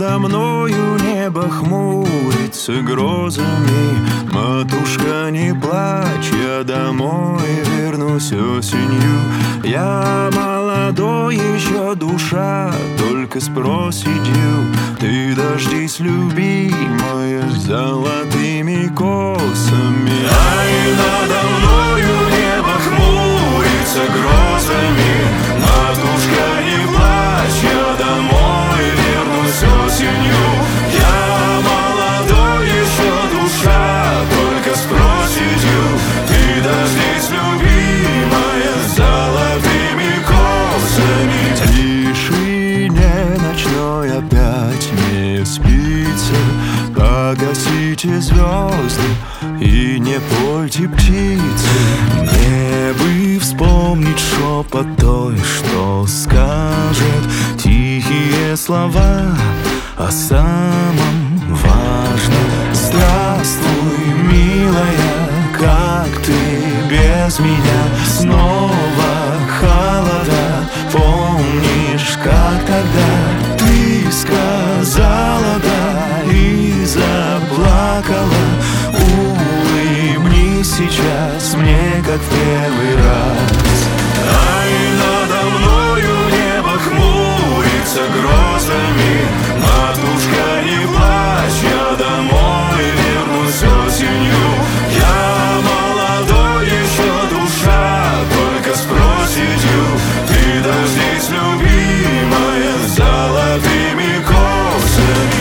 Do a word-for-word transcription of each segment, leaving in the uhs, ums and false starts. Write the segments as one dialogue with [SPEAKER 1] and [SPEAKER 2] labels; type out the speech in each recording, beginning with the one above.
[SPEAKER 1] надо мною небо хмурится грозами. Матушка, не плачь, я домой вернусь осенью. Я молодой еще, душа только спросидью. Ты дождись, любимая, с золотыми косами. Ай, надо мною небо хмурится грозами. Матушка, не плачь, я домой вернусь осенью. Я молодой еще, душа только спросидью. Ты дождись, любимая, с золотыми косами. Тишине ночной опять не спится. Погасите звезды и не пойте птицы.
[SPEAKER 2] Мне бы вспомнить шепот той, что скажет тихие слова о самом важном. Здравствуй, милая, как ты без меня? Снова холода, помнишь, как тогда ты сказала да и заплакала? Улыбнись сейчас мне, как в первый раз.
[SPEAKER 1] Ай, надо мною небо хмурится грозами. Матушка, не плачь, я домой вернусь осенью. Я молодой еще, душа только спросидью. Ты дождись, любимая, с золотыми косами.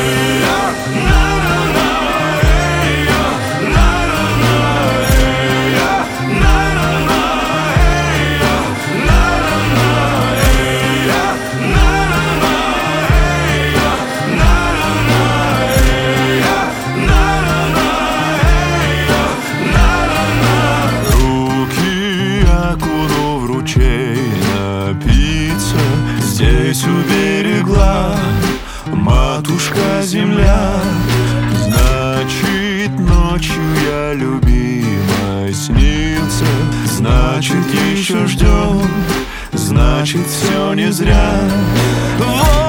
[SPEAKER 1] Здесь уберегла матушка земля. Значит, ночью я любимой снился. Значит, еще ждем, значит, все не зря. Вот.